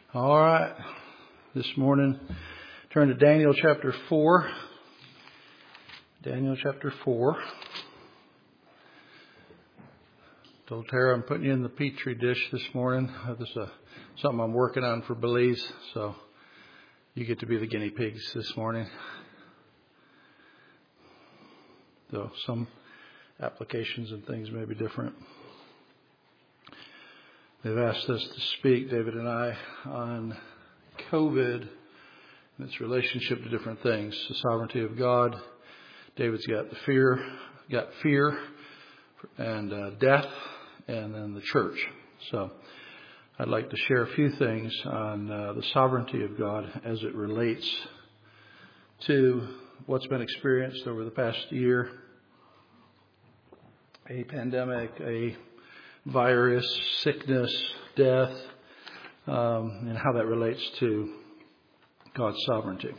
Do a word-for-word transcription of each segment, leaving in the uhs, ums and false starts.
All right. This morning, turn to Daniel chapter four. Daniel chapter four. Told Tara I'm putting you in the petri dish this morning. This is a, something I'm working on for Belize, so you get to be the guinea pigs this morning. Though some applications and things may be different. They've asked us to speak, David and I, on COVID and its relationship to different things. The sovereignty of God. David's got the fear, got fear and uh, death, and then the church. So I'd like to share a few things on uh, the sovereignty of God as it relates to what's been experienced over the past year. A pandemic, a virus, sickness, death, um, and how that relates to God's sovereignty.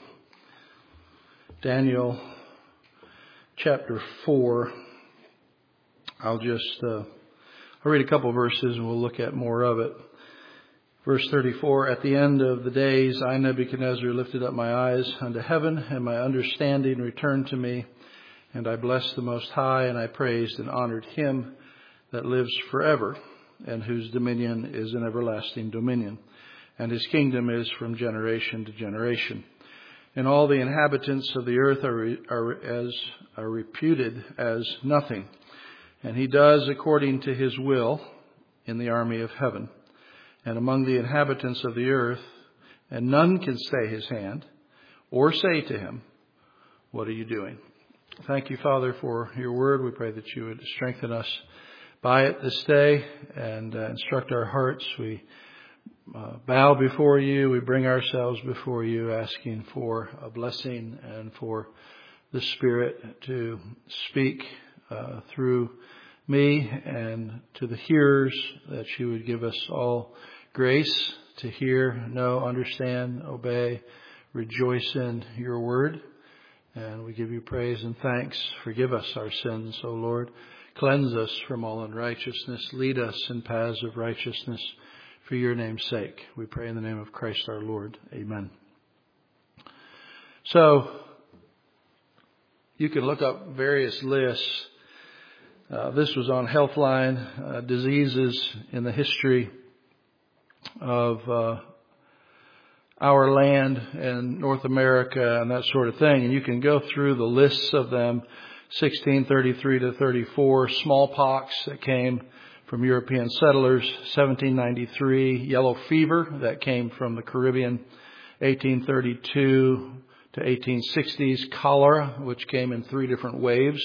Daniel chapter four. I'll just uh, I'll read a couple verses and we'll look at more of it. Verse thirty-four, at the end of the days, I, Nebuchadnezzar, lifted up my eyes unto heaven, and my understanding returned to me. And I blessed the Most High, and I praised and honored him that lives forever, and whose dominion is an everlasting dominion, and his kingdom is from generation to generation. And all the inhabitants of the earth are, are as are reputed as nothing. And he does according to his will in the army of heaven, and among the inhabitants of the earth, and none can stay his hand, or say to him, what are you doing? Thank you, Father, for your word. We pray that you would strengthen us by it this day and uh, instruct our hearts. We uh, bow before you. We bring ourselves before you, asking for a blessing and for the Spirit to speak uh, through me and to the hearers, that you would give us all grace to hear, know, understand, obey, rejoice in your word. And we give you praise and thanks. Forgive us our sins, O Lord. Cleanse us from all unrighteousness. Lead us in paths of righteousness for your name's sake. We pray in the name of Christ our Lord. Amen. So, you can look up various lists. Uh, this was on Healthline, uh, diseases in the history of uh, our land and North America and that sort of thing. And you can go through the lists of them, sixteen thirty-three to thirty-four, smallpox that came from European settlers, seventeen ninety-three, yellow fever that came from the Caribbean, eighteen thirty-two to eighteen sixties, cholera, which came in three different waves,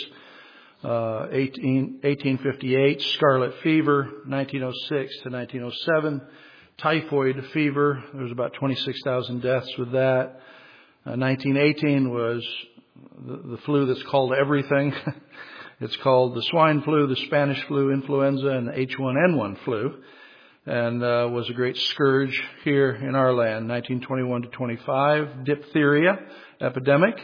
uh, eighteen, eighteen fifty-eight, scarlet fever, nineteen oh six to nineteen oh seven, typhoid fever. There was about twenty-six thousand deaths with that. Uh, nineteen eighteen was the, the flu that's called everything. It's called the swine flu, the Spanish flu, influenza, and the H one N one flu, and uh, was a great scourge here in our land. nineteen twenty-one to twenty-five, diphtheria epidemic,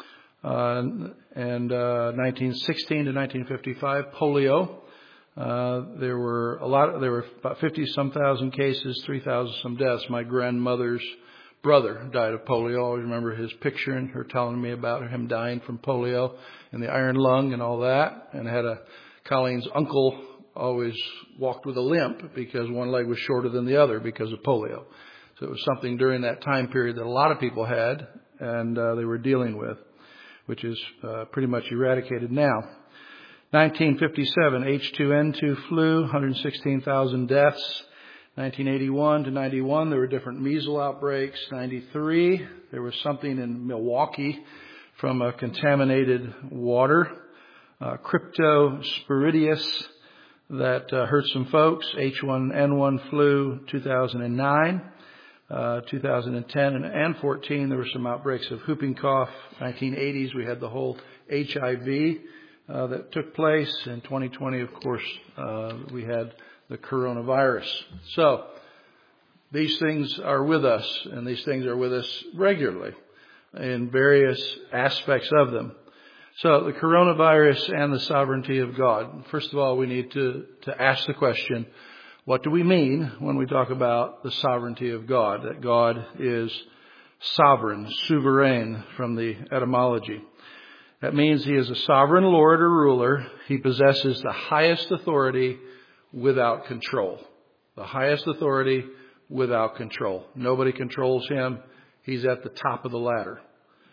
uh, and uh, nineteen sixteen to nineteen fifty-five, polio. Uh, there were a lot, there were about fifty some thousand cases, three thousand some deaths. My grandmother's brother died of polio. I always remember his picture and her telling me about him dying from polio and the iron lung and all that. And I had a, Colleen's uncle always walked with a limp because one leg was shorter than the other because of polio. So it was something during that time period that a lot of people had and uh, they were dealing with, which is uh, pretty much eradicated now. nineteen fifty-seven, H two N two flu, one hundred sixteen thousand deaths. nineteen eighty-one to ninety-one, there were different measles outbreaks. ninety-three, there was something in Milwaukee from a contaminated water. Uh, cryptosporidius that uh, hurt some folks. H one N one flu, two thousand nine. Uh, two thousand ten and, and fourteen, there were some outbreaks of whooping cough. nineteen eighties, we had the whole H I V Uh, that took place. In twenty twenty, of course, uh, we had the coronavirus. So these things are with us, and these things are with us regularly in various aspects of them. So the coronavirus and the sovereignty of God. First of all, we need to, to ask the question, What do we mean when we talk about the sovereignty of God? That God is sovereign, souverain from the etymology. That means he is a sovereign lord or ruler. He possesses the highest authority without control. The highest authority without control. Nobody controls him. He's at the top of the ladder.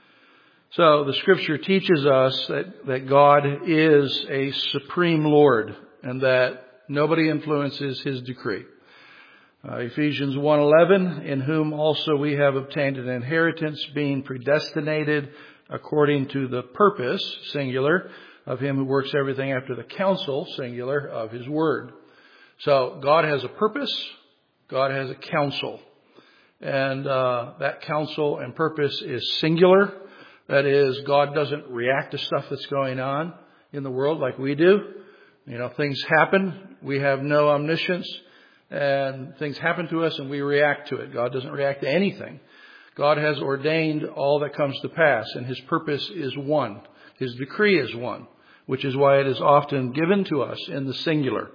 So the scripture teaches us that, that God is a supreme Lord and that nobody influences his decree. Uh, Ephesians one eleven, in whom also we have obtained an inheritance, being predestinated according to the purpose, singular, of him who works everything after the counsel, singular, of his word. So God has a purpose. God has a counsel. And uh, that counsel and purpose is singular. That is, God doesn't react to stuff that's going on in the world like we do. You know, things happen. We have no omniscience. And things happen to us and we react to it. God doesn't react to anything. God has ordained all that comes to pass, and his purpose is one. His decree is one, which is why it is often given to us in the singular.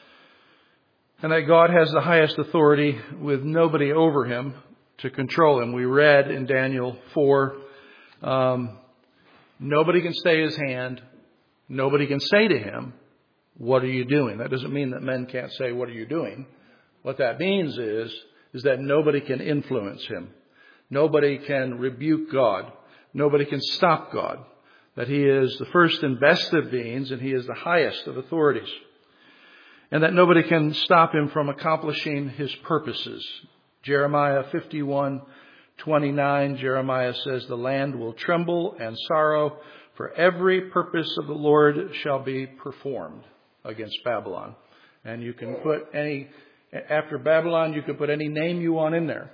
And that God has the highest authority with nobody over him to control him. We read in Daniel four, um, nobody can stay his hand. Nobody can say to him, what are you doing? That doesn't mean that men can't say, what are you doing? What that means is, is that nobody can influence him. Nobody can rebuke God. Nobody can stop God. That he is the first and best of beings and he is the highest of authorities. And that nobody can stop him from accomplishing his purposes. Jeremiah fifty-one twenty-nine, Jeremiah says, the land will tremble and sorrow, for every purpose of the Lord shall be performed against Babylon. And you can put any, after Babylon, you can put any name you want in there.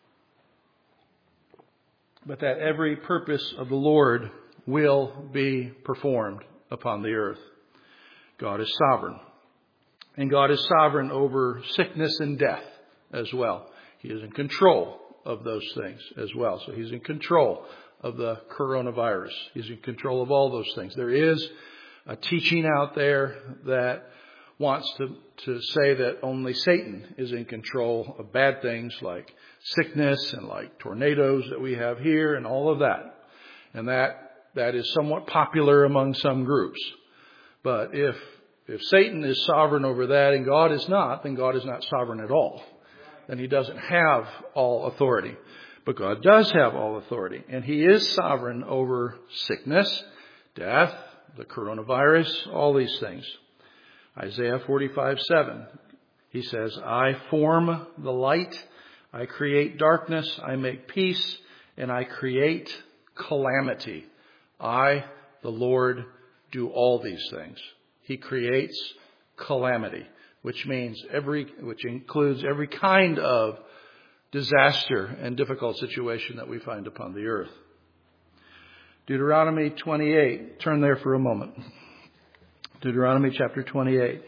But that every purpose of the Lord will be performed upon the earth. God is sovereign. And God is sovereign over sickness and death as well. He is in control of those things as well. So he's in control of the coronavirus. He's in control of all those things. There is a teaching out there that wants to, to say that only Satan is in control of bad things like sickness and like tornadoes that we have here and all of that. And that that is somewhat popular among some groups. But if if Satan is sovereign over that and God is not, then God is not sovereign at all. Then he doesn't have all authority. But God does have all authority. And he is sovereign over sickness, death, the coronavirus, all these things. Isaiah forty-five seven, he says, I form the light, I create darkness, I make peace, and I create calamity. I, the Lord, do all these things. He creates calamity, which means every, which includes every kind of disaster and difficult situation that we find upon the earth. Deuteronomy twenty-eight, turn there for a moment. Deuteronomy chapter twenty-eight.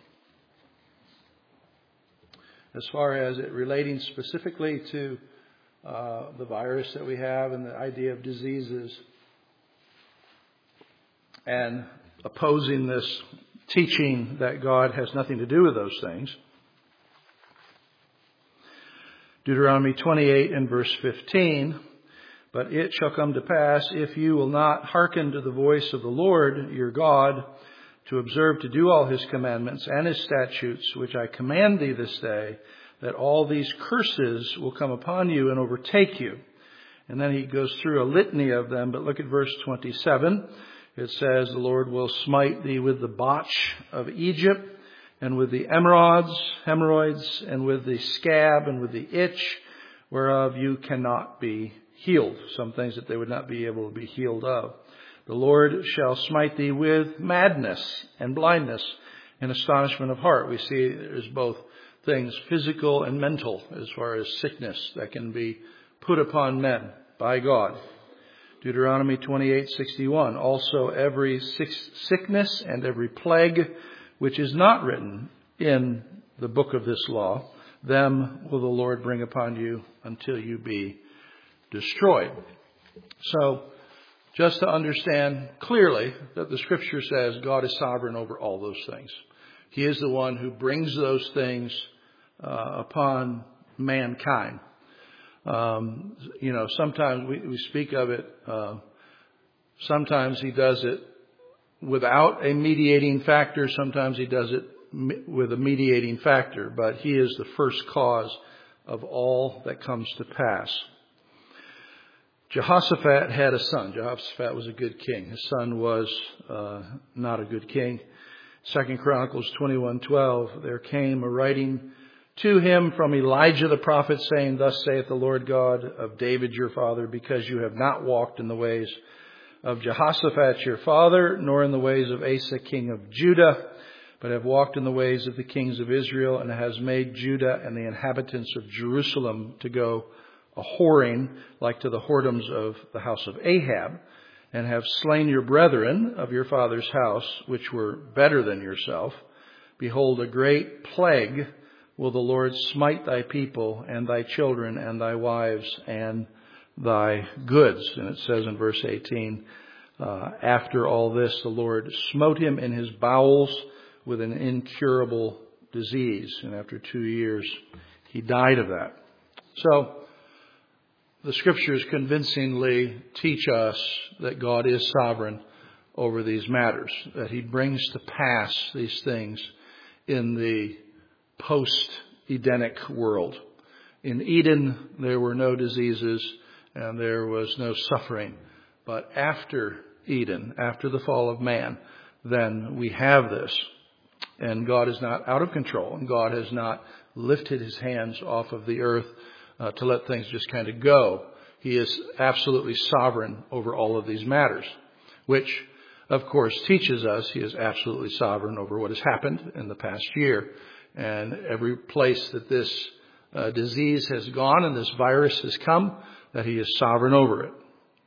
As far as it relating specifically to uh, the virus that we have and the idea of diseases and opposing this teaching that God has nothing to do with those things. Deuteronomy twenty-eight and verse fifteen. But it shall come to pass, if you will not hearken to the voice of the Lord your God, to observe to do all his commandments and his statutes, which I command thee this day, that all these curses will come upon you and overtake you. And then he goes through a litany of them, but look at verse twenty-seven. It says, the Lord will smite thee with the botch of Egypt, and with the emerods, hemorrhoids, and with the scab, and with the itch, whereof you cannot be healed. Some things that they would not be able to be healed of. The Lord shall smite thee with madness and blindness and astonishment of heart. We see there's both things physical and mental as far as sickness that can be put upon men by God. Deuteronomy twenty-eight sixty-one. Also every sickness and every plague which is not written in the book of this law, them will the Lord bring upon you until you be destroyed. So, just to understand clearly that the Scripture says God is sovereign over all those things. He is the one who brings those things uh, upon mankind. Um, you know, sometimes we, we speak of it. Uh, sometimes he does it without a mediating factor. Sometimes he does it with a mediating factor. But he is the first cause of all that comes to pass. Jehoshaphat had a son. Jehoshaphat was a good king. His son was uh, not a good king. Second Chronicles twenty-one twelve. There came a writing to him from Elijah the prophet, saying, Thus saith the Lord God of David your father, because you have not walked in the ways of Jehoshaphat your father, nor in the ways of Asa king of Judah, but have walked in the ways of the kings of Israel, and has made Judah and the inhabitants of Jerusalem to go a whoring, like to the whoredoms of the house of Ahab, and have slain your brethren of your father's house, which were better than yourself. Behold, a great plague will the Lord smite thy people, and thy children, and thy wives, and thy goods. And it says in verse eighteen, uh, after all this, the Lord smote him in his bowels with an incurable disease. And after two years, he died of that. So, the Scriptures convincingly teach us that God is sovereign over these matters, that He brings to pass these things in the post-Edenic world. In Eden, there were no diseases and there was no suffering. But after Eden, after the fall of man, then we have this. And God is not out of control, and God has not lifted His hands off of the earth Uh, to let things just kind of go. He is absolutely sovereign over all of these matters, which, of course, teaches us He is absolutely sovereign over what has happened in the past year. And every place that this uh, disease has gone and this virus has come, that He is sovereign over it.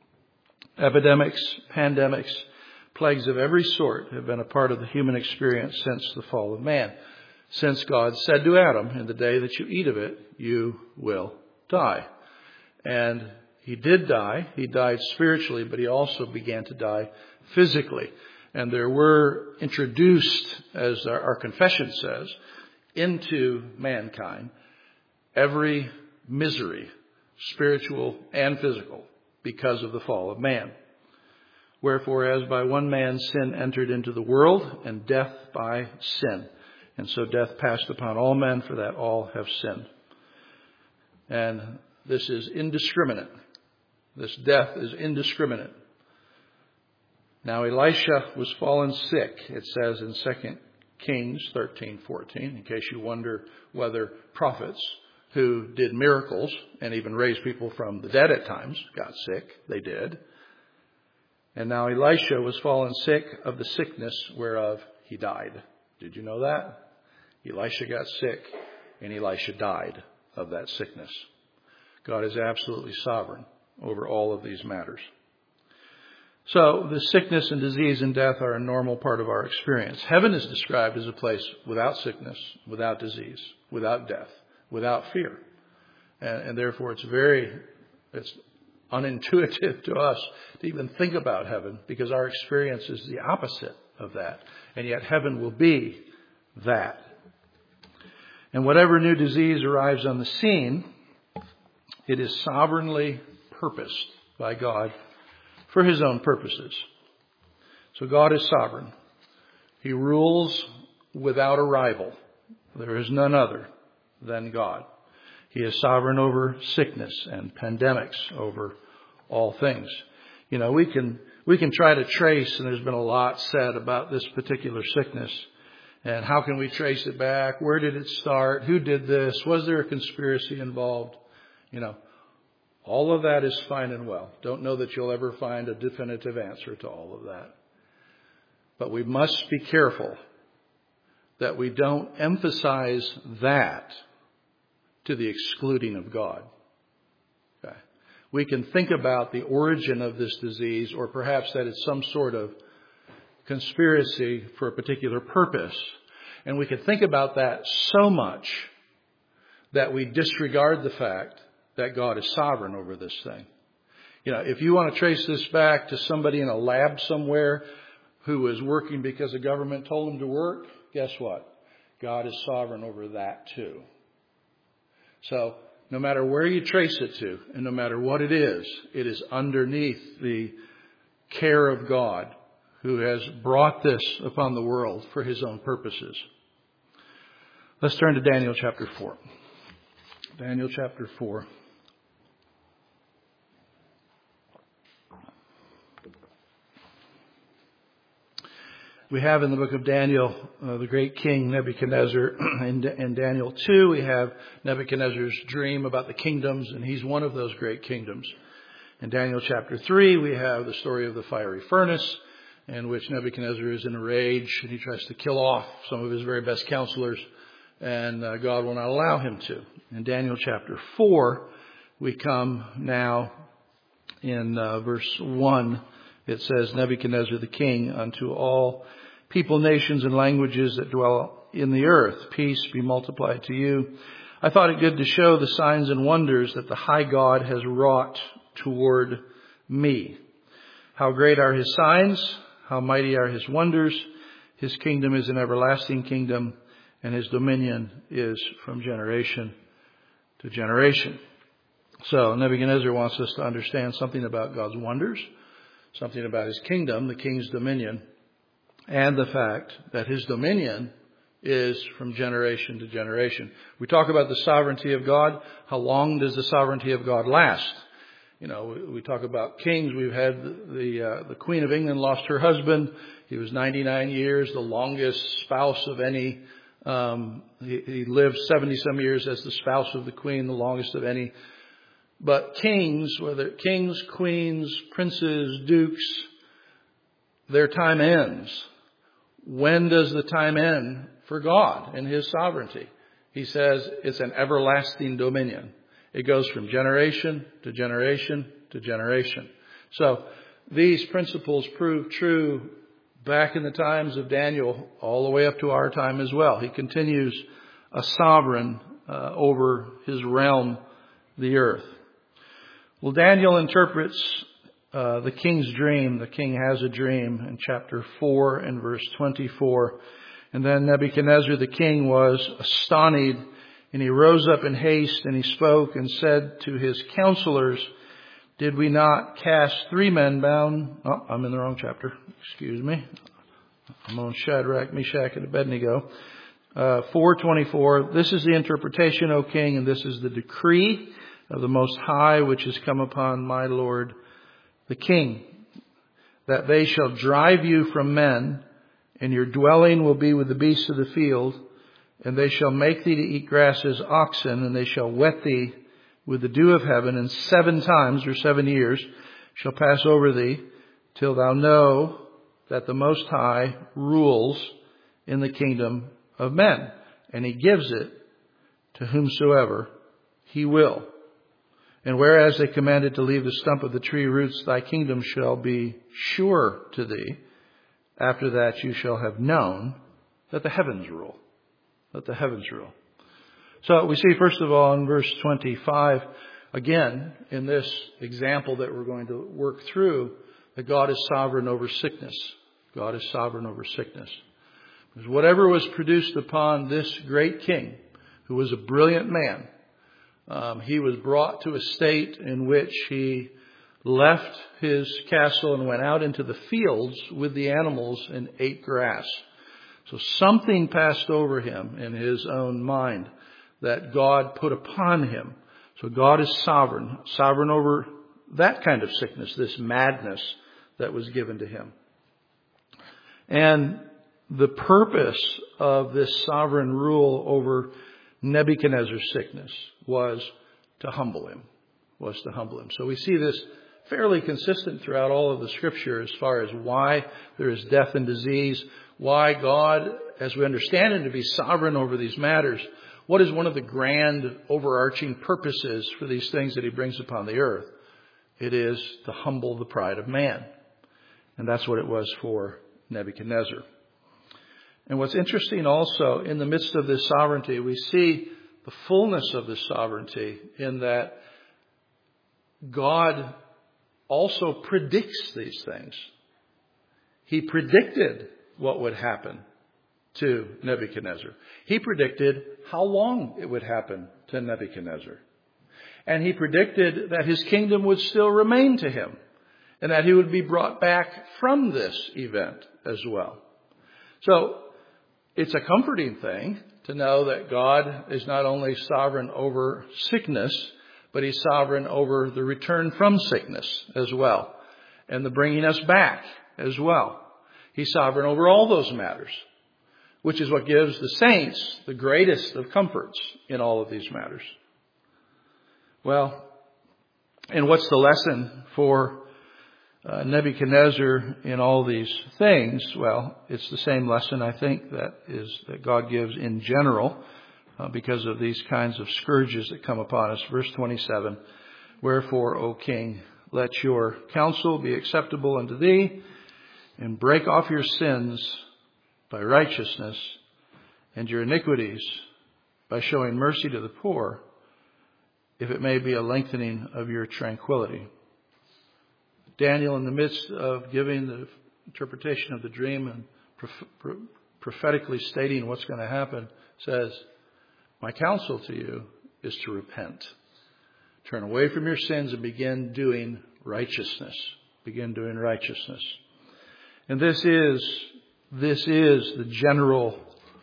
Epidemics, pandemics, plagues of every sort have been a part of the human experience since the fall of man. Since God said to Adam, in the day that you eat of it, you will die. And He did die. He died spiritually, but He also began to die physically. And there were introduced, as our, our confession says, into mankind every misery, spiritual and physical, because of the fall of man. Wherefore, as by one man sin entered into the world, and death by sin. And so death passed upon all men, for that all have sinned. And this is indiscriminate. This death is indiscriminate. Now Elisha was fallen sick, it says in Second Kings thirteen fourteen, in case you wonder whether prophets who did miracles and even raised people from the dead at times got sick. They did. And now Elisha was fallen sick of the sickness whereof he died. Did you know that? Elisha got sick, and Elisha died of that sickness. God is absolutely sovereign over all of these matters. So, the sickness and disease and death are a normal part of our experience. Heaven is described as a place without sickness, without disease, without death, without fear. And, and therefore, it's very, it's unintuitive to us to even think about heaven, because our experience is the opposite of that. And yet, heaven will be that. And whatever new disease arrives on the scene, it is sovereignly purposed by God for His own purposes. So God is sovereign. He rules without a rival. There is none other than God. He is sovereign over sickness and pandemics, over all things. You know, we can we can try to trace, and there's been a lot said about this particular sickness. And how can we trace it back? Where did it start? Who did this? Was there a conspiracy involved? You know, all of that is fine and well. Don't know that you'll ever find a definitive answer to all of that. But we must be careful that we don't emphasize that to the excluding of God. Okay. We can think about the origin of this disease, or perhaps that it's some sort of conspiracy for a particular purpose. And we can think about that so much that we disregard the fact that God is sovereign over this thing. You know, if you want to trace this back to somebody in a lab somewhere who was working because the government told him to work, guess what? God is sovereign over that too. So no matter where you trace it to, and no matter what it is, it is underneath the care of God, who has brought this upon the world for his own purposes. Let's turn to Daniel chapter four. Daniel chapter four. We have in the book of Daniel uh, the great king Nebuchadnezzar. In, in Daniel two, we have Nebuchadnezzar's dream about the kingdoms, and he's one of those great kingdoms. In Daniel chapter three, we have the story of the fiery furnace, in which Nebuchadnezzar is in a rage, and he tries to kill off some of his very best counselors, and uh, God will not allow him to. In Daniel chapter four, we come now in uh, verse one. It says, Nebuchadnezzar the king, unto all people, nations, and languages that dwell in the earth, peace be multiplied to you. I thought it good to show the signs and wonders that the high God has wrought toward me. How great are his signs, how mighty are his wonders. His kingdom is an everlasting kingdom, and his dominion is from generation to generation. So Nebuchadnezzar wants us to understand something about God's wonders, something about his kingdom, the king's dominion, and the fact that his dominion is from generation to generation. We talk about the sovereignty of God. How long does the sovereignty of God last? You know, we, we talk about kings. We've had the the, uh, the Queen of England lost her husband. He was ninety-nine years, the longest spouse of any. Um, he, he lived seventy some years as the spouse of the Queen, the longest of any. But kings, whether kings, queens, princes, dukes, their time ends. When does the time end for God and his sovereignty? He says it's an everlasting dominion. It goes from generation to generation to generation. So these principles prove true back in the times of Daniel all the way up to our time as well. He continues a sovereign uh, over his realm, the earth. Well, Daniel interprets uh, the king's dream. The king has a dream in chapter four and verse twenty-four. And then Nebuchadnezzar the king was astonished, and he rose up in haste, and he spoke and said to his counselors, did we not cast three men bound? Oh, I'm in the wrong chapter. Excuse me. I'm on Shadrach, Meshach, and Abednego. Uh, four twenty-four. This is the interpretation, O king, and this is the decree of the Most High, which has come upon my Lord the King, that they shall drive you from men, and your dwelling will be with the beasts of the field, and they shall make thee to eat grass as oxen, and they shall wet thee with the dew of heaven, and seven times, or seven years, shall pass over thee, till thou know that the Most High rules in the kingdom of men, and he gives it to whomsoever he will. And whereas they commanded to leave the stump of the tree roots, thy kingdom shall be sure to thee. After that you shall have known that the heavens rule. That the heavens rule. So we see, first of all, in verse twenty-five, again, in this example that we're going to work through, that God is sovereign over sickness. God is sovereign over sickness. Because whatever was produced upon this great king, who was a brilliant man, Um, he was brought to a state in which he left his castle and went out into the fields with the animals and ate grass. So something passed over him in his own mind that God put upon him. So God is sovereign, sovereign over that kind of sickness, this madness that was given to him. And the purpose of this sovereign rule over Nebuchadnezzar's sickness was to humble him, was to humble him. So we see this fairly consistent throughout all of the scripture as far as why there is death and disease, why God, as we understand him to be sovereign over these matters, what is one of the grand overarching purposes for these things that he brings upon the earth? It is to humble the pride of man. And that's what it was for Nebuchadnezzar. And what's interesting also, in the midst of this sovereignty, we see the fullness of this sovereignty in that God also predicts these things. He predicted what would happen to Nebuchadnezzar. He predicted how long it would happen to Nebuchadnezzar. And he predicted that his kingdom would still remain to him and that he would be brought back from this event as well. So it's a comforting thing to know that God is not only sovereign over sickness, but he's sovereign over the return from sickness as well, and the bringing us back as well. He's sovereign over all those matters, which is what gives the saints the greatest of comforts in all of these matters. Well, and what's the lesson for uh, Nebuchadnezzar in all these things? Well, it's the same lesson, I think, that is that God gives in general uh, because of these kinds of scourges that come upon us. Verse twenty-seven, wherefore, O king, let your counsel be acceptable unto thee, and break off your sins by righteousness, and your iniquities by showing mercy to the poor, if it may be a lengthening of your tranquility. Daniel, in the midst of giving the interpretation of the dream and proph- prophetically stating what's going to happen, says, my counsel to you is to repent. Turn away from your sins and begin doing righteousness. Begin doing righteousness. And this is, this is the general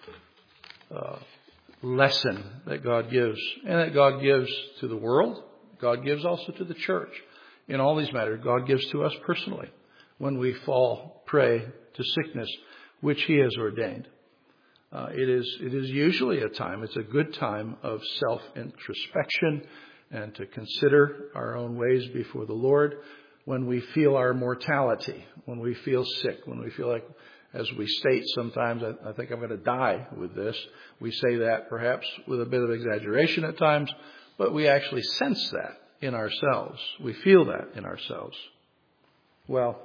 uh, lesson that God gives, and that God gives to the world. God gives also to the church. In all these matters, God gives to us personally when we fall prey to sickness, which he has ordained. Uh, it is, it is usually a time, it's a good time of self-introspection and to consider our own ways before the Lord when we feel our mortality, when we feel sick, when we feel like, as we state sometimes, I, I think I'm going to die with this. We say that perhaps with a bit of exaggeration at times, but we actually sense that in ourselves. We feel that in ourselves. Well,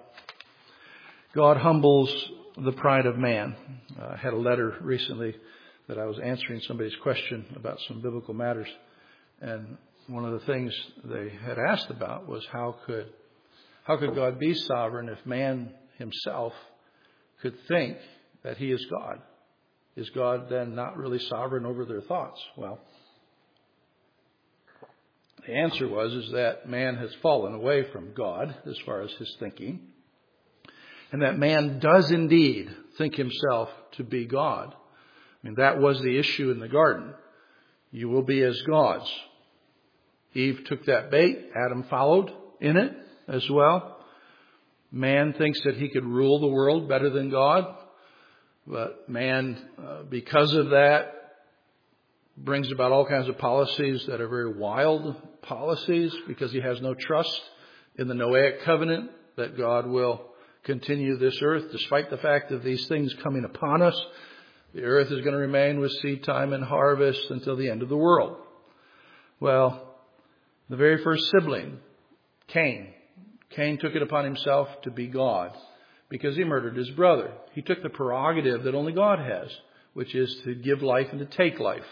God humbles the pride of man. Uh, I had a letter recently that I was answering somebody's question about some biblical matters. And one of the things they had asked about was how could, how could God be sovereign if man himself could think that he is God? Is God then not really sovereign over their thoughts? Well, the answer was is that man has fallen away from God as far as his thinking, and that man does indeed think himself to be God. I mean, that was the issue in the garden. You will be as gods. Eve took that bait. Adam followed in it as well. Man thinks that he could rule the world better than God, but man, uh, because of that, brings about all kinds of policies that are very wild policies because he has no trust in the Noahic covenant that God will continue this earth despite the fact of these things coming upon us. The earth is going to remain with seed time and harvest until the end of the world. Well, the very first sibling, Cain, Cain took it upon himself to be God because he murdered his brother. He took the prerogative that only God has, which is to give life and to take life.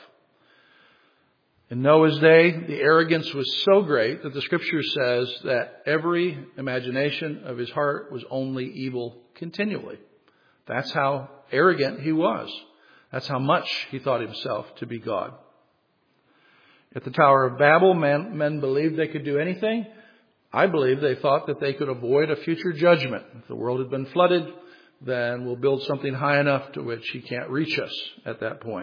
In Noah's day, the arrogance was so great that the scripture says that every imagination of his heart was only evil continually. That's how arrogant he was. That's how much he thought himself to be God. At the Tower of Babel, men, men believed they could do anything. I believe they thought that they could avoid a future judgment. If the world had been flooded, then we'll build something high enough to which he can't reach us at that point.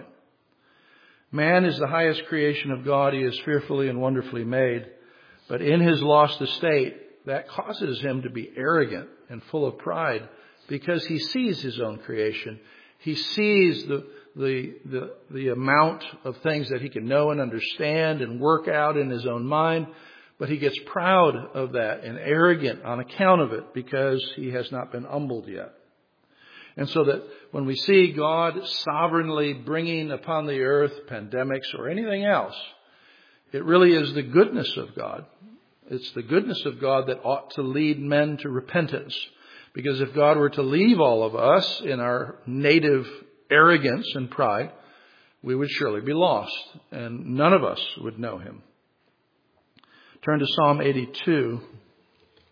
Man is the highest creation of God. He is fearfully and wonderfully made. But in his lost estate, that causes him to be arrogant and full of pride because he sees his own creation. He sees the, the, the, the amount of things that he can know and understand and work out in his own mind. But he gets proud of that and arrogant on account of it because he has not been humbled yet. And so that when we see God sovereignly bringing upon the earth pandemics or anything else, it really is the goodness of God. It's the goodness of God that ought to lead men to repentance. Because if God were to leave all of us in our native arrogance and pride, we would surely be lost and none of us would know him. Turn to Psalm eighty-two.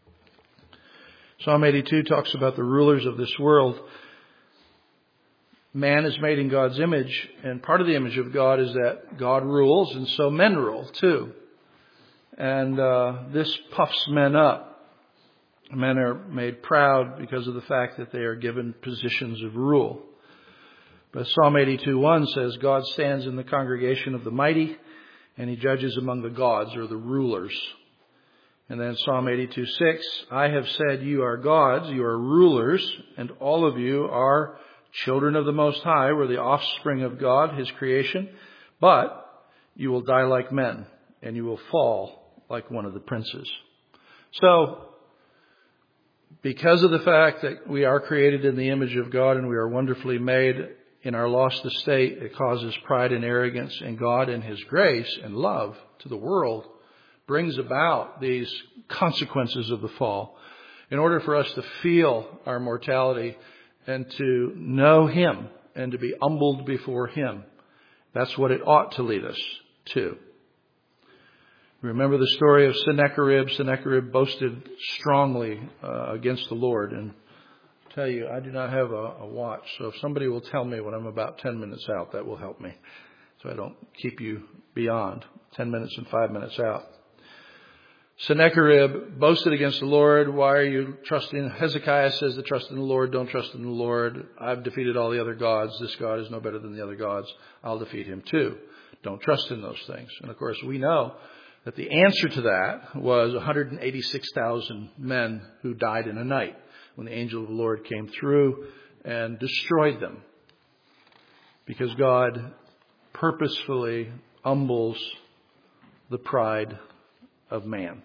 Psalm eighty-two talks about the rulers of this world. man is made in God's image, and part of the image of God is that God rules, and so men rule too. And uh, this puffs men up. Men are made proud because of the fact that they are given positions of rule. But Psalm eighty-two one says, God stands in the congregation of the mighty, and he judges among the gods, or the rulers. And then Psalm eighty-two six, I have said you are gods, you are rulers, and all of you are children of the Most High. We're the offspring of God, his creation. But you will die like men, and you will fall like one of the princes. So, because of the fact that we are created in the image of God and we are wonderfully made in our lost estate, it causes pride and arrogance, and God in his grace and love to the world brings about these consequences of the fall in order for us to feel our mortality and to know him and to be humbled before him. That's what it ought to lead us to. Remember the story of Sennacherib. Sennacherib boasted strongly uh, against the Lord. And I tell you, I do not have a, a watch. So if somebody will tell me when I'm about ten minutes out, that will help me. So I don't keep you beyond ten minutes and five minutes out. Sennacherib boasted against the Lord. Why are you trusting? Hezekiah says to trust in the Lord. Don't trust in the Lord. I've defeated all the other gods. This God is no better than the other gods. I'll defeat him too. Don't trust in those things. And of course, we know that the answer to that was one hundred eighty-six thousand men who died in a night when the angel of the Lord came through and destroyed them. Because God purposefully humbles the pride of man.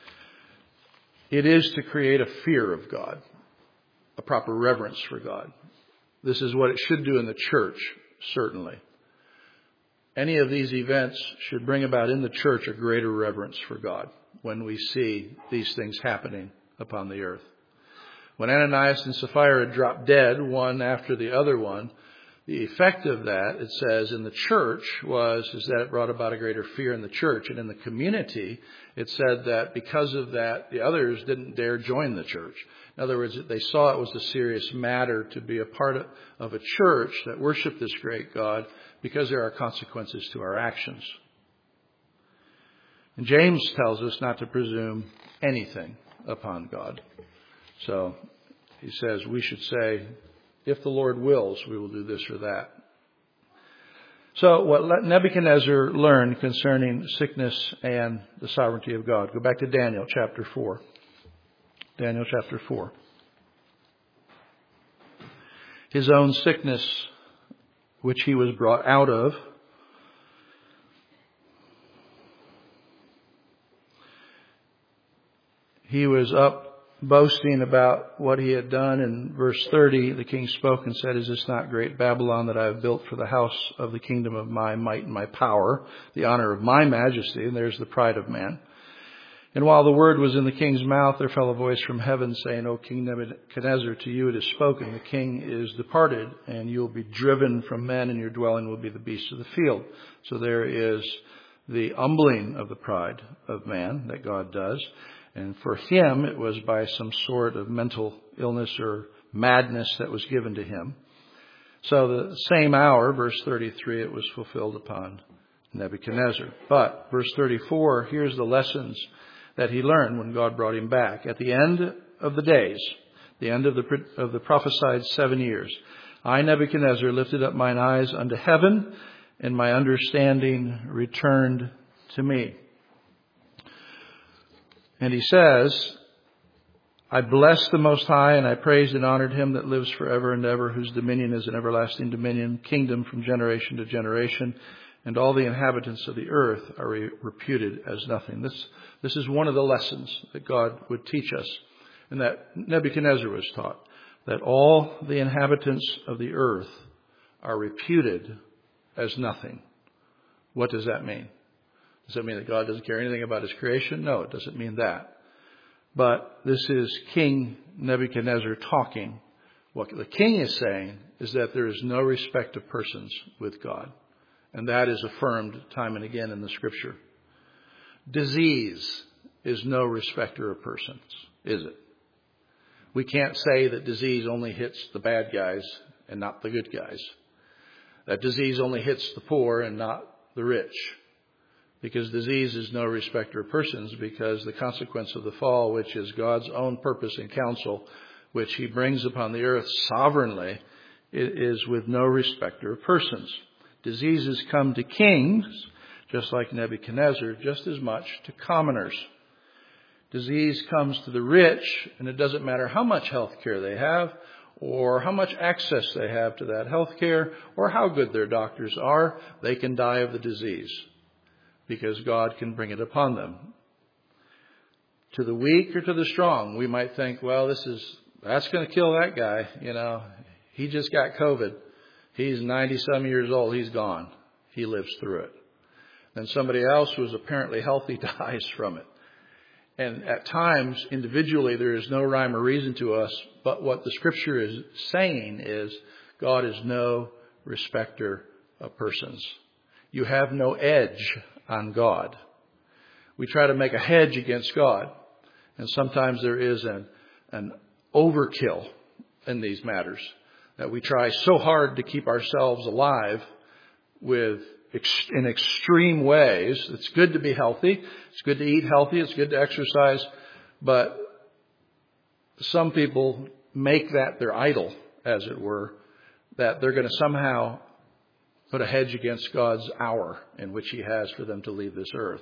It is to create a fear of God, a proper reverence for God. This is what it should do in the church, certainly. Any of these events should bring about in the church a greater reverence for God when we see these things happening upon the earth. When Ananias and Sapphira dropped dead, one after the other one, the effect of that, it says, in the church was is that it brought about a greater fear in the church. And in the community, it said that because of that, the others didn't dare join the church. In other words, they saw it was a serious matter to be a part of a church that worshiped this great God, because there are consequences to our actions. And James tells us not to presume anything upon God. So he says we should say, if the Lord wills, we will do this or that. So what Nebuchadnezzar learned concerning sickness and the sovereignty of God. Go back to Daniel chapter four. Daniel chapter four. His own sickness, which he was brought out of. He was up boasting about what he had done. In verse thirty, the king spoke and said, is this not great Babylon that I have built for the house of the kingdom of my might and my power, the honor of my majesty? And there's the pride of man. And while the word was in the king's mouth, there fell a voice from heaven saying, O King Nebuchadnezzar, to you it is spoken, the king is departed, and you will be driven from men, and your dwelling will be the beasts of the field. So there is the humbling of the pride of man that God does. And for him, it was by some sort of mental illness or madness that was given to him. So the same hour, verse thirty-three, it was fulfilled upon Nebuchadnezzar. But verse thirty-four, here's the lessons that he learned when God brought him back. At the end of the days, the end of the of the prophesied seven years, I, Nebuchadnezzar, lifted up mine eyes unto heaven, and my understanding returned to me. And he says, I blessed the Most High, and I praised and honored him that lives forever and ever, whose dominion is an everlasting dominion, kingdom from generation to generation, and all the inhabitants of the earth are re- reputed as nothing. This, this is one of the lessons that God would teach us, and that Nebuchadnezzar was taught, that all the inhabitants of the earth are reputed as nothing. What does that mean? Does that mean that God doesn't care anything about his creation? No, it doesn't mean that. But this is King Nebuchadnezzar talking. What the king is saying is that there is no respect of persons with God. And that is affirmed time and again in the scripture. Disease is no respecter of persons, is it? We can't say that disease only hits the bad guys and not the good guys. that disease only hits the poor and not the rich. Because disease is no respecter of persons, because the consequence of the fall, which is God's own purpose and counsel, which he brings upon the earth sovereignly, is with no respecter of persons. Diseases come to kings, just like Nebuchadnezzar, just as much to commoners. Disease comes to the rich, and it doesn't matter how much health care they have, or how much access they have to that health care, or how good their doctors are, they can die of the disease, because God can bring it upon them. To the weak or to the strong, we might think, well, this is, that's going to kill that guy. You know, he just got COVID. He's ninety-some years old. He's gone. He lives through it. Then somebody else who is apparently healthy dies from it. And at times, individually, there is no rhyme or reason to us. But what the Scripture is saying is God is no respecter of persons. You have no edge on God. We try to make a hedge against God. And sometimes there is an, an overkill in these matters, that we try so hard to keep ourselves alive with in extreme ways. It's good to be healthy. It's good to eat healthy. It's good to exercise. But some people make that their idol, as it were, that they're going to somehow put a hedge against God's hour in which he has for them to leave this earth.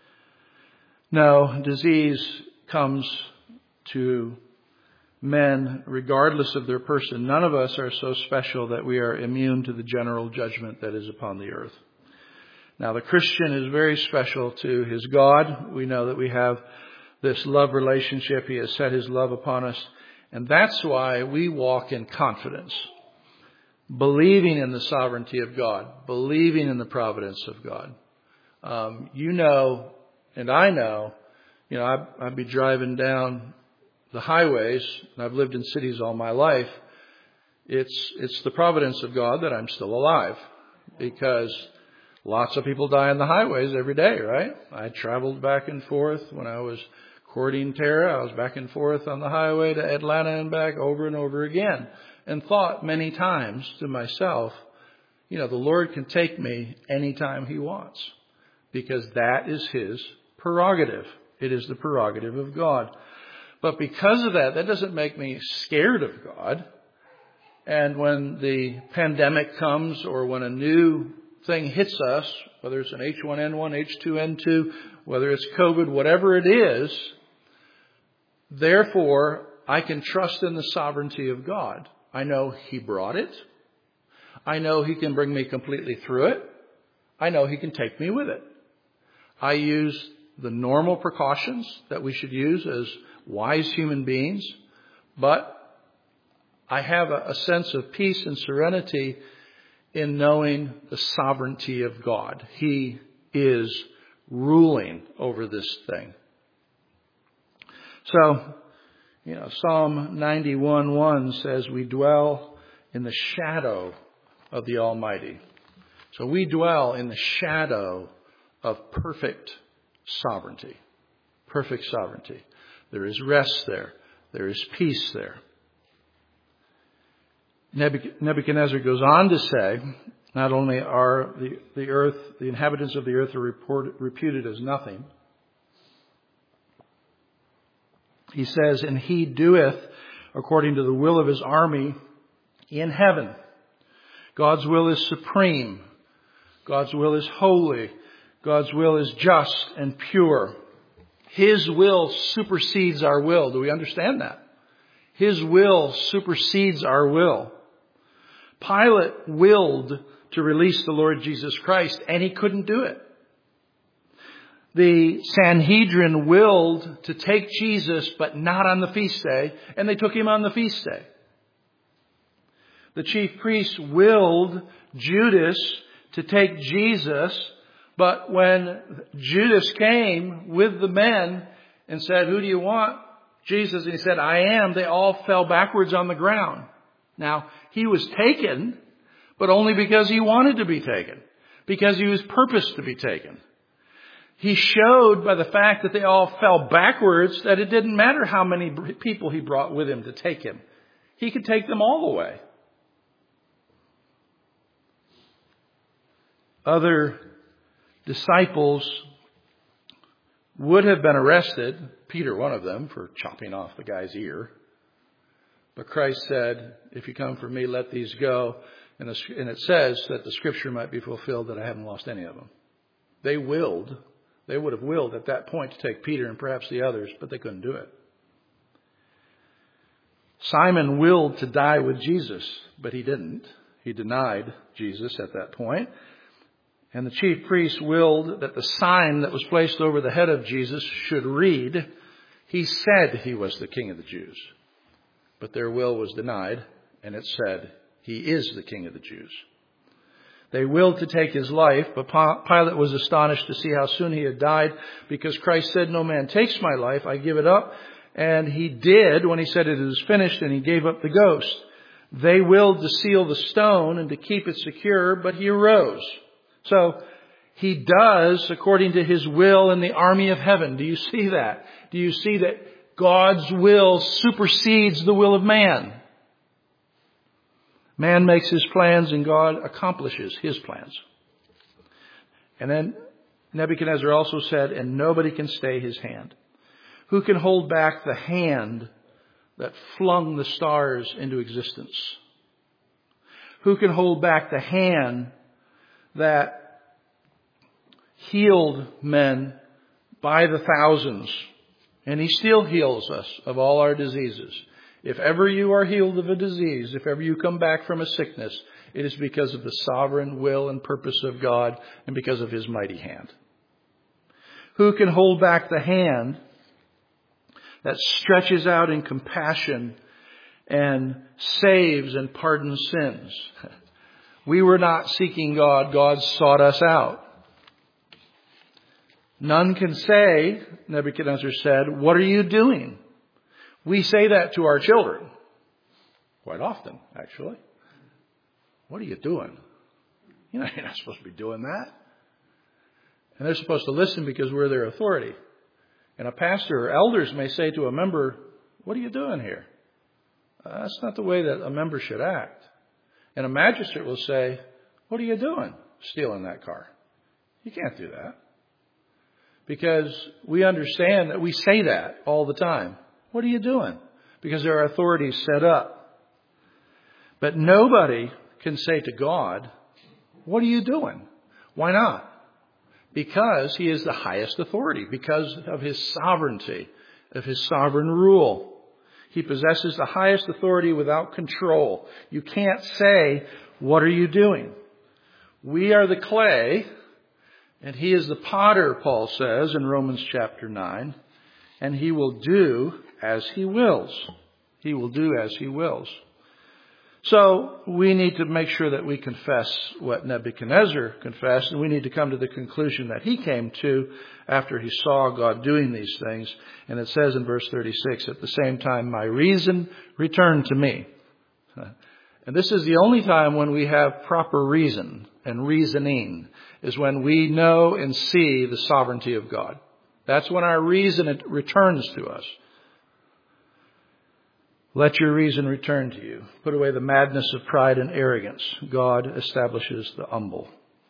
No, disease comes to men regardless of their person. None of us are so special that we are immune to the general judgment that is upon the earth. Now, the Christian is very special to his God. We know that we have this love relationship. He has set his love upon us. And that's why we walk in confidence, believing in the sovereignty of God, believing in the providence of God. Um, you know, and I know, you know, I'd, I'd be driving down the highways, and I've lived in cities all my life. It's, it's the providence of God that I'm still alive, because lots of people die on the highways every day, right? I traveled back and forth when I was courting Tara. I was back and forth on the highway to Atlanta and back over and over again, and thought many times to myself, you know, the Lord can take me anytime he wants, because that is his prerogative. It is the prerogative of God. But because of that, that doesn't make me scared of God. And when the pandemic comes, or when a new thing hits us, whether it's an H one N one, H two N two, whether it's COVID, whatever it is, therefore, I can trust in the sovereignty of God. I know he brought it. I know he can bring me completely through it. I know he can take me with it. I use the normal precautions that we should use as wise human beings, but I have a, a sense of peace and serenity in knowing the sovereignty of God. He is ruling over this thing. So, you know, Psalm ninety-one one says we dwell in the shadow of the Almighty. So we dwell in the shadow of perfect sovereignty. Perfect sovereignty. There is rest there. There is peace there. Nebuchadnezzar goes on to say, not only are the, the earth, the inhabitants of the earth are reported, reputed as nothing. He says, and he doeth according to the will of his army in heaven. God's will is supreme. God's will is holy. God's will is just and pure. His will supersedes our will. Do we understand that? His will supersedes our will. Pilate willed to release the Lord Jesus Christ, and he couldn't do it. The Sanhedrin willed to take Jesus, but not on the feast day, and they took him on the feast day. The chief priests willed Judas to take Jesus, but when Judas came with the men and said, who do you want? Jesus, and he said, I am. They all fell backwards on the ground. Now, he was taken, but only because he wanted to be taken, because he was purposed to be taken. He showed by the fact that they all fell backwards that it didn't matter how many people he brought with him to take him. He could take them all away. other disciples would have been arrested, Peter one of them, for chopping off the guy's ear. But Christ said, if you come for me, let these go. And it says that the scripture might be fulfilled that I haven't lost any of them. They willed, they would have willed at that point to take Peter and perhaps the others, but they couldn't do it. Simon willed to die with Jesus, but he didn't. He denied Jesus at that point. And the chief priests willed that the sign that was placed over the head of Jesus should read, he said he was the King of the Jews. But their will was denied, and it said, he is the King of the Jews. They willed to take his life, but Pilate was astonished to see how soon he had died, because Christ said, no man takes my life, I give it up. And he did when he said it is finished, and he gave up the ghost. They willed to seal the stone and to keep it secure, but he arose. So he does according to his will in the army of heaven. Do you see that? Do you see that God's will supersedes the will of man? Man makes his plans and God accomplishes his plans. And then Nebuchadnezzar also said, and nobody can stay his hand. Who can hold back the hand that flung the stars into existence? Who can hold back the hand that healed men by the thousands? And he still heals us of all our diseases. If ever you are healed of a disease, if ever you come back from a sickness, it is because of the sovereign will and purpose of God and because of his mighty hand. Who can hold back the hand that stretches out in compassion and saves and pardons sins? We were not seeking God. God sought us out. None can say, Nebuchadnezzar said, what are you doing? We say that to our children. Quite often, actually. What are you doing? You know, you're not supposed to be doing that. And they're supposed to listen because we're their authority. And a pastor or elders may say to a member, what are you doing here? Uh, that's not the way that a member should act. And a magistrate will say, what are you doing stealing that car? You can't do that. Because we understand that we say that all the time. What are you doing? Because there are authorities set up. But nobody can say to God, what are you doing? Why not? Because he is the highest authority, because of his sovereignty, of his sovereign rule. He possesses the highest authority without control. You can't say, what are you doing? We are the clay, and he is the potter, Paul says in Romans chapter nine, and he will do as he wills. He will do as he wills. So we need to make sure that we confess what Nebuchadnezzar confessed, and we need to come to the conclusion that he came to after he saw God doing these things. And it says in verse thirty-six, at the same time, my reason returned to me. And this is the only time when we have proper reason and reasoning, is when we know and see the sovereignty of God. That's when our reason returns to us. Let your reason return to you. Put away the madness of pride and arrogance. God establishes the humble.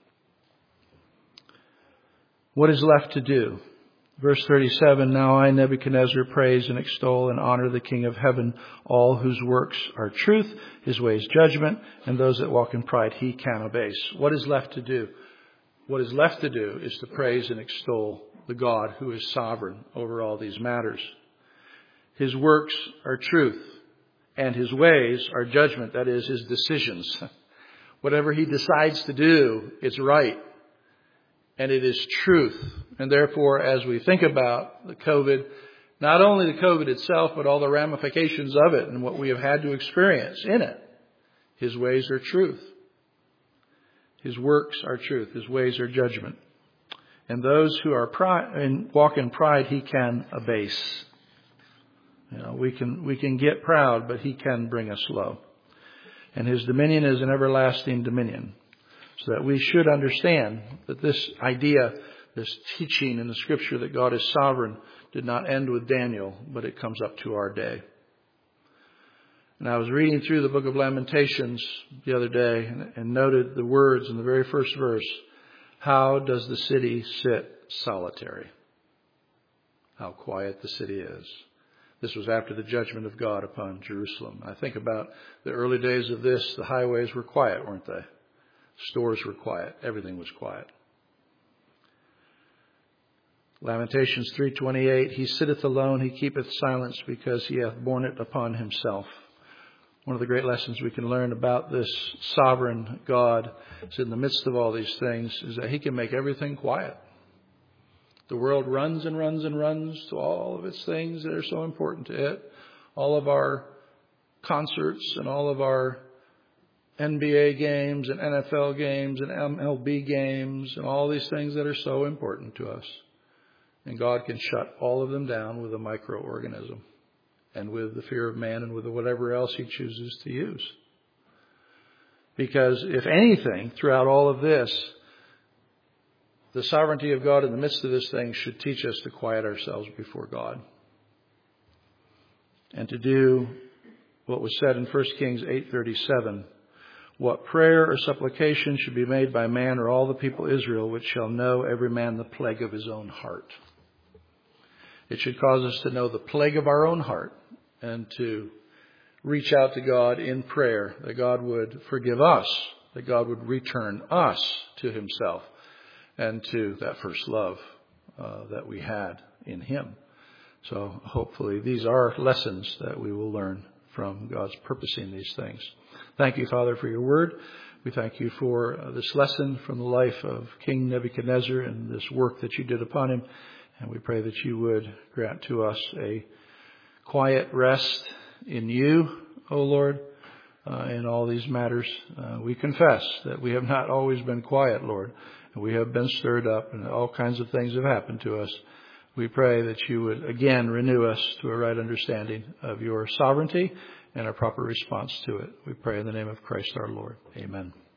What is left to do? Verse thirty-seven, now I, Nebuchadnezzar, praise and extol and honor the King of heaven, all whose works are truth, his ways judgment, and those that walk in pride he can abase. What is left to do? What is left to do is to praise and extol the God who is sovereign over all these matters. His works are truth, and his ways are judgment, that is, his decisions. Whatever he decides to do, it's right, and it is truth. And therefore, as we think about the COVID, not only the COVID itself, but all the ramifications of it and what we have had to experience in it, his ways are truth. His works are truth. His ways are judgment. And those who are pride and walk in pride, he can abase. You know, we can we can get proud, but he can bring us low. And his dominion is an everlasting dominion. So that we should understand that this idea, this teaching in the scripture that God is sovereign, did not end with Daniel, but it comes up to our day. And I was reading through the book of Lamentations the other day and, and noted the words in the very first verse How does the city sit solitary? How quiet the city is. This was after the judgment of God upon Jerusalem. I think about the early days of this. The highways were quiet, weren't they? Stores were quiet. Everything was quiet. Lamentations three twenty-eight, he sitteth alone, he keepeth silence, because he hath borne it upon himself. One of the great lessons we can learn about this sovereign God is in the midst of all these things is that he can make everything quiet. The world runs and runs and runs to all of its things that are so important to it. All of our concerts and all of our N B A games and N F L games and M L B games and all these things that are so important to us. And God can shut all of them down with a microorganism and with the fear of man and with whatever else he chooses to use. Because if anything, throughout all of this, the sovereignty of God in the midst of this thing should teach us to quiet ourselves before God. And to do what was said in First Kings eight thirty-seven. What prayer or supplication should be made by man or all the people of Israel, which shall know every man the plague of his own heart. It should cause us to know the plague of our own heart and to reach out to God in prayer, that God would forgive us, that God would return us to himself and to that first love uh, that we had in him. So hopefully these are lessons that we will learn from God's purposing these things. Thank you, Father, for your word. We thank you for uh, this lesson from the life of King Nebuchadnezzar and this work that you did upon him. And we pray that you would grant to us a quiet rest in you, O Lord, uh, in all these matters. Uh, we confess that we have not always been quiet, Lord, and we have been stirred up and all kinds of things have happened to us. We pray that you would again renew us to a right understanding of your sovereignty and our proper response to it. We pray in the name of Christ our Lord. Amen.